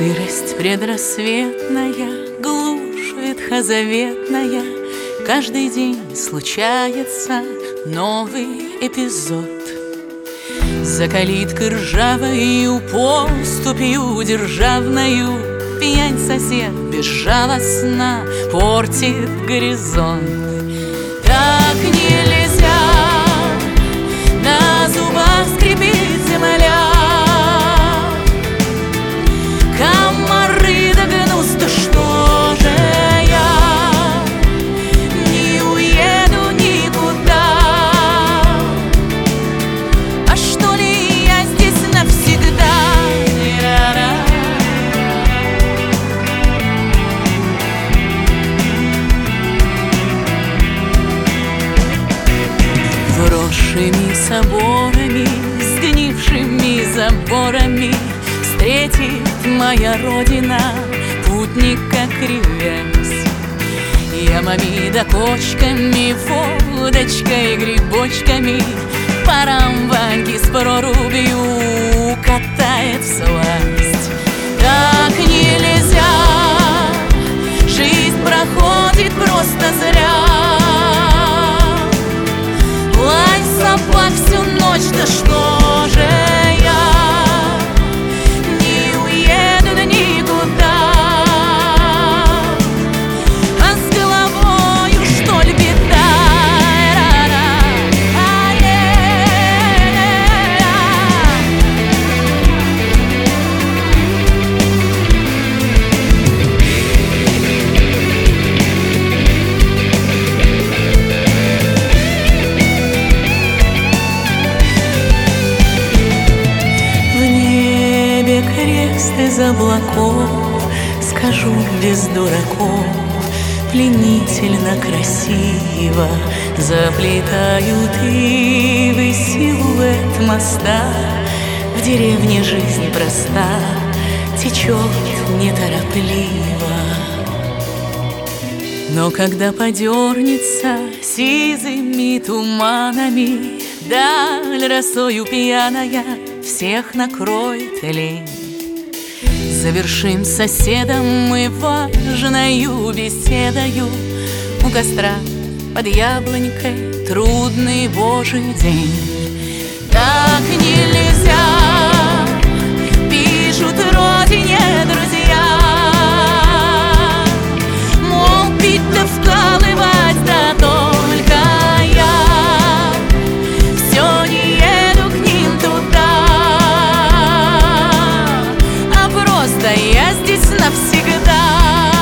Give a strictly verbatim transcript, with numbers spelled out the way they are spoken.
Сырость предрассветная, глушь ветхозаветная, каждый день случается новый эпизод. За калиткой ржавою, поступью державною, пьянь сосед безжалостно портит горизонт. Так нельзя, на зубах скрипит земля, комары да гнус, да что же я не уеду никуда? А что ли я здесь навсегда? Вросшими соборами, сгнившими заборами встретит моя родина путника кривясь. Ямами да кочками, водочкой, грибочками по рамваньке с прорубью катает всласть. Так нельзя, жизнь проходит просто зря. Лай собак всю ночь, да что же я не уеду да никуда? А с головою что ли беда? Крест из облаков, скажу без дураков, пленительно красиво заплетают ивы силуэт моста. В деревне жизнь проста, течет неторопливо. Но когда подернется сизыми туманами даль росою пьяная, всех накроет лень. Завершим с соседом мы важною беседою у костра под яблонькой трудный божий день. Так нельзя, пишут родине друзья, мол, пить да вкалывать, да только я все не еду к ним туда. Да я здесь навсегда.